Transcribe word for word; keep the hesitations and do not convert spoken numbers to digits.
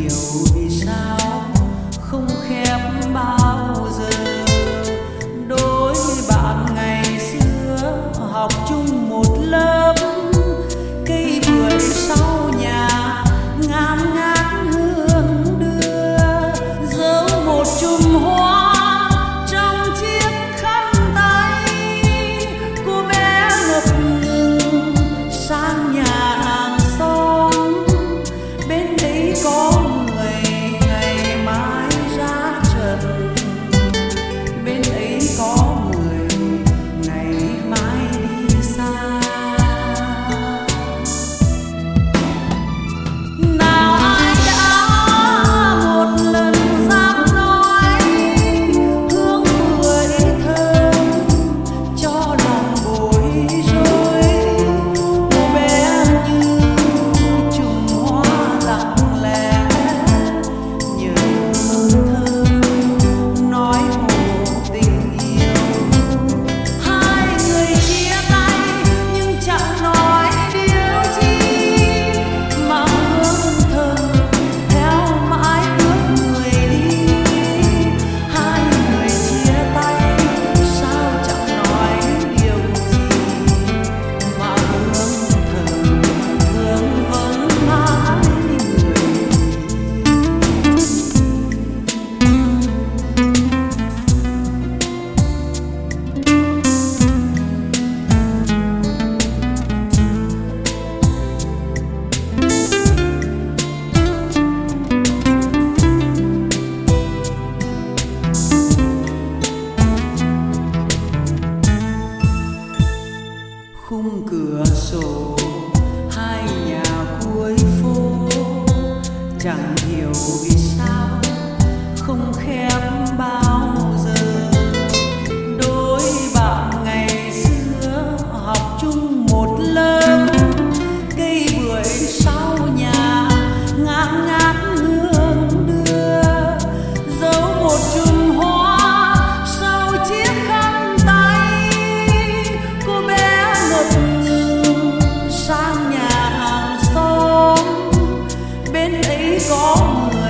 hiểu vì sao không khép bao giờ. Đôi bạn ngày xưa học chung một lớp, cây bưởi sau nhà ngàn ngát hương đưa, dấu một chùm hoa trong chiếc khăn tay. Cô bé ngập ngừng sang nhà hàng xóm, bên đấy có người ngày mai ra trận, bên ấy có người ngày mai đi xa. Nào ai đã một lần dám nói hương bưởi thơm cho lòng bối rối. Cô bé như chùm hoa lặng lẽ nhớ thơm nói hồ tình yêu. Hai người chia tay nhưng chẳng nói điều chi, mà hương thơm theo mãi bước người đi. Hai người chia tay sao chẳng nói điều gì, mà hương thơm hương vẫn mãi người đi. Khung cửa sổ hai nhà cuối phố, chẳng hiểu vì sao không khép bao giờ. Đôi bạn ngày xưa học chung một lớp, cây bưởi sau nhà ngát ngát hương đưa, dấu một chùm hoa sau chiếc khăn tay. Cô bé ngập ngừng sang nhà hàng xóm, bên ấy có người